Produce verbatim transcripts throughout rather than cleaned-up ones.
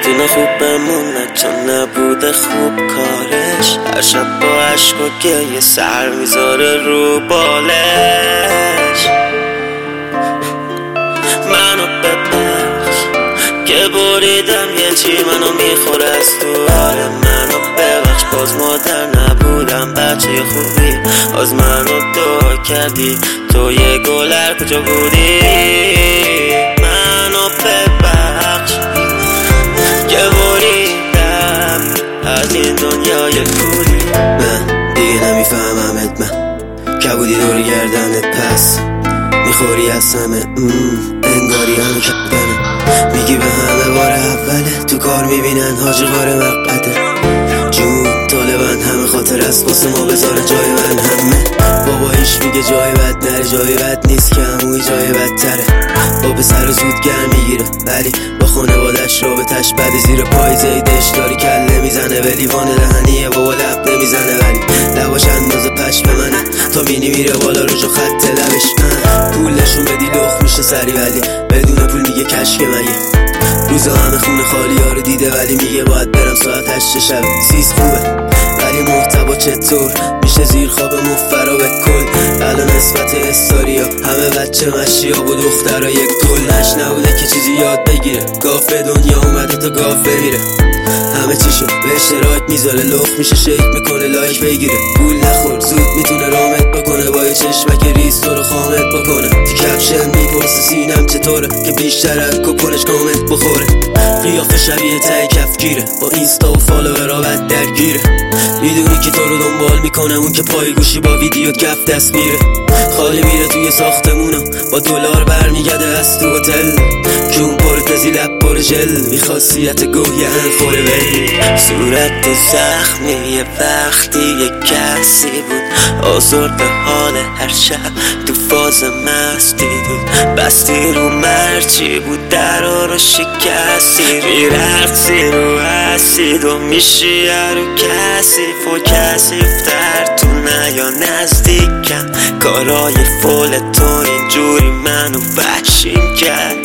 میتونه خوب بمونه چون نبوده خوب کارش. هر شب با عشق و گریه سر میذاره رو بالش. منو ببخش که بریدم یه چی منو میخوره از تو. آره منو ببخش باز مادر نبودم بچه خوبی. باز منو دعا کردی تو یه گلر کجا بودی. منو ببخش که بریدم از این دنیای کولی. من دیگه نمیفهممت، من کبودی دور گردنت پس میخوری از همه انگاری همه کردنه. میگی به همه بار اوله تو کار میبینن حاجی غار مقعده. جون طالبان همه خاطر است واسه ما بذاره جای من همه. بابایش میگه جای بد نره جای بد نیست که هموی جای بدتره. با پسر زود گرم میگیره ولی با خانوادش رابطش بده. زیر پای زیدش داری کله میزنه به لیوان دهنیه بابا لب نمیزنه ولی لباش اندازه پش به منه تا مینی میره بالا رو جو خط لبش. پولشون بدی لخ میشه سری ولی بدون پول میگه کشک مگه. روزا همه خونه خالی ها رو دیده ولی میگه باید برم ساعت هشت شب. سیز خوبه ولی محتوا چطور میشه زیر خواب مفرا به کل. الان نسبت استاریا همه بچه مشی ها و دخترها یک طول. نش نبوده که چیزی یاد بگیره گاف به دنیا اومده تا گاف بمیره. همه چیشو به اشتراک میذاره لخ میشه شیک میکنه لایک بگیره. پول نخور زود میتونه رامت بکنه با یه چشمک ریز تو رو خامت بکنه. تو کپشن میپرسه سینم چطوره که بیشتر از کپونش کامنت بخوره. قیافه شبیه ته کفگیره با اینستا و فالوورا بد درگیره. میدونی که تو رو دنبال میکنه اون که پای گوشی با ویدیو کف دست میره. خالی میره توی ساختمونا با دلار برمیگرده از تو هتل. جون پرتزی لب پر ژل بی خاصیت گوه یه خوره ولی. صورت زخمی یه وقتی یه کسی بود آزرد حال هر شب تو فاز مستی بود. بستی رو مرچی بود درا رو شکستی. میرقصی رو اسید و میشی رو کسیف و کسیفتر تو نیا نزدیکم. کارای فول تو اینجوری منو وحشیم کرد.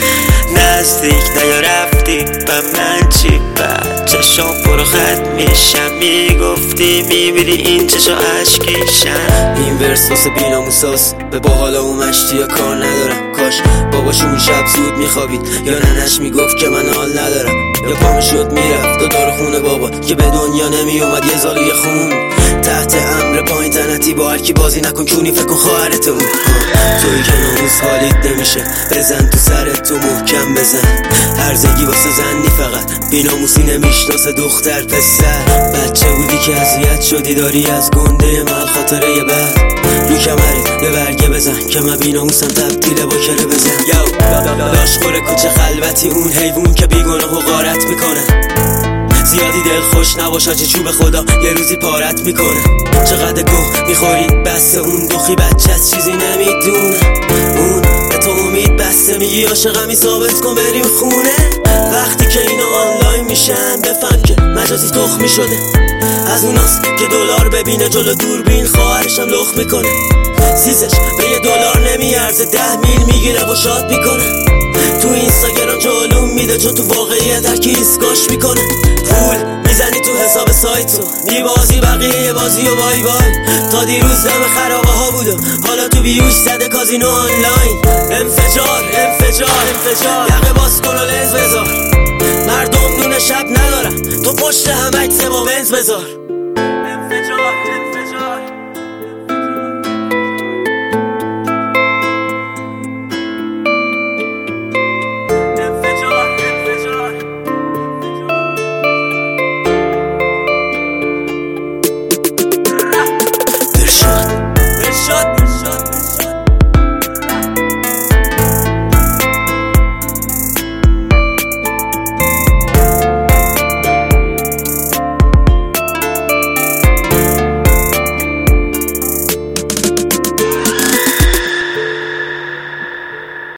نزدیک نیا رفتی و من چی بد چشام پرو خط میشم. میگفتی میبینی این چشا عشقیشم. این ورس واسه بیناموساس به با حالا اون مشتی یا کار ندارم. کاش باباشون شب زود میخوابید یا ننش میگفت که من حال ندارم. یا پا میشد میرفت و دار خونه بابا که به دنیا نمیومد یه زالوی خون. تحت امر پایین تنتی با هرکی بازی نکن کونی فکر کن خواهرت اون. توی که ناموس حالیت نمیشه بزن تو سرت تو محکم بزن. هرزگی واسه زنی فقط بیناموسی نمیشناسه دختر پسر. بچه بودی که اذیت شدی داری از گنده من خاطره یه بر رو کمره یه برگه بزن که من بیناموسم تبدیل با کره بزن. یو لاشخور کوچه خلوتی اون حیوون که بیگناه و غارت میکنه. زیادی دل خوش نباش آجی چوب خدا یه روزی پارت میکنه. چقدر گوه میخوری بس اون دخی بچه از چیزی نمیدونه. اون به تو امید بسته میگی عاشقمی ثابت کن بریم خونه. وقتی که اینا آنلاین میشن بفهم که مجازی تخمی شده. از اوناست که دلار ببینه جلو دوربین خواهرشم لخ میکنه. سیزش به یه دلار نمیارزه ده میل میگیره و شاد میکنه. تو اینستاگرام جلوم میده چون تو واقعیت هرکی ایسکاش میکنه. پول میزنی تو حساب سایتو میبازی بقیه بازی و بای بای. تا دیروز دم خرابه ها بودم حالا تو بیوش زده کازینو آنلاین. انفجار انفجار انفجار یقه باز کن و لنز بذار. مردم نون شب ندارم تو پشت هم عکس با بنز بذار.